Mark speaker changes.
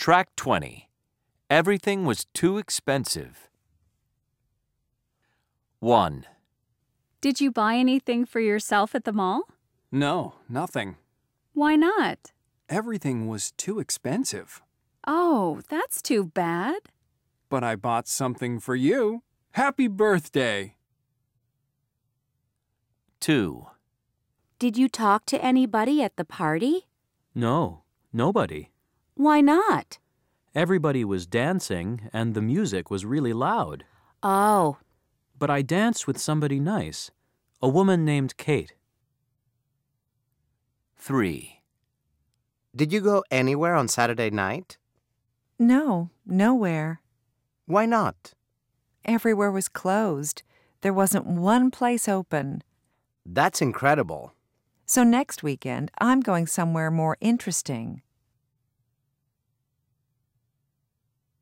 Speaker 1: Track 20. Everything was too expensive. 1.
Speaker 2: Did you buy anything for yourself at the mall?
Speaker 3: No, nothing.
Speaker 2: Why not?
Speaker 3: Everything was too expensive.
Speaker 2: Oh, that's too bad.
Speaker 3: But I bought something for you. Happy birthday!
Speaker 1: 2.
Speaker 4: Did you talk to anybody at the party?
Speaker 5: No, nobody.
Speaker 4: Why not?
Speaker 5: Everybody was dancing and the music was really loud.
Speaker 4: Oh,
Speaker 5: But I danced with somebody nice, a woman named Kate.
Speaker 1: 3.
Speaker 6: Did you go anywhere on Saturday night?
Speaker 7: No, nowhere.
Speaker 6: Why not?
Speaker 7: Everywhere was closed. There wasn't one place open.
Speaker 6: That's incredible.
Speaker 7: So next weekend, I'm going somewhere more interesting.